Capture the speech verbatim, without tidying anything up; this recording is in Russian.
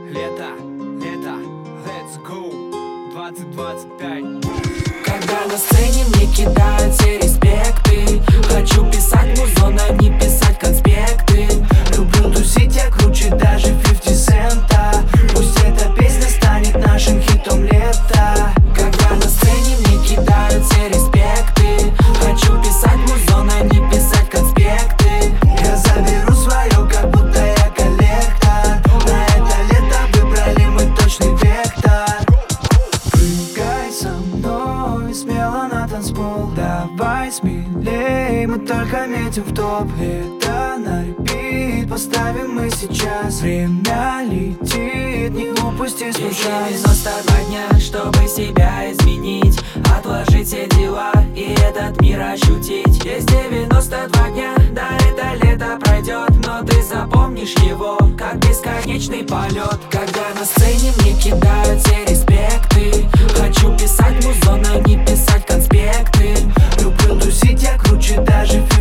Лето, лето, let's go, двадцать двадцать пять. Когда на сцене мне кидают все респекты, хочу писать музон, а не писать конспекты. Люблю тусить, я круче даже пятьдесят цента. Пусть эта песня станет нашим хитом лета. Когда на сцене мне кидают все респекты, хочу писать музон, а не писать конспекты. Я заберу свое, как будто я коллектор. На это лето выбрали мы точный вектор. Прыгай со мной смело на танцпол, давай смелей, мы только метим в топ. Лето на репит поставим мы сейчас. Время летит, не упусти свой шанс. Есть девяносто два дня, чтобы себя изменить, отложить все дела и этот мир ощутить. Есть девяносто два дня, да это лето пройдет, но ты запомнишь его, как бесконечный полет. Когда на сцене мне кидают все респекты, хочу писать музон, а не писать конспекты. Люблю тусить, я круче даже